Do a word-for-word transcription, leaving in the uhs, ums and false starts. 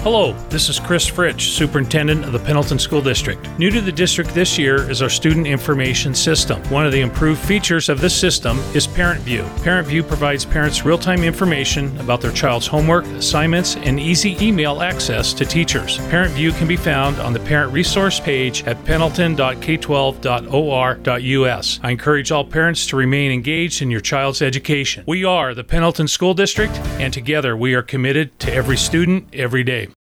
Hello, this is Chris Fritsch, Superintendent of the Pendleton School District. New to the district this year is our Student Information System. One of the improved features of this system is Parent View. Parent View provides parents real-time information about their child's homework, assignments, and easy email access to teachers. Parent View can be found on the Parent Resource page at pendleton dot k twelve dot o r dot u s. I encourage all parents to remain engaged in your child's education. We are the Pendleton School District, and together we are committed to every student, every day.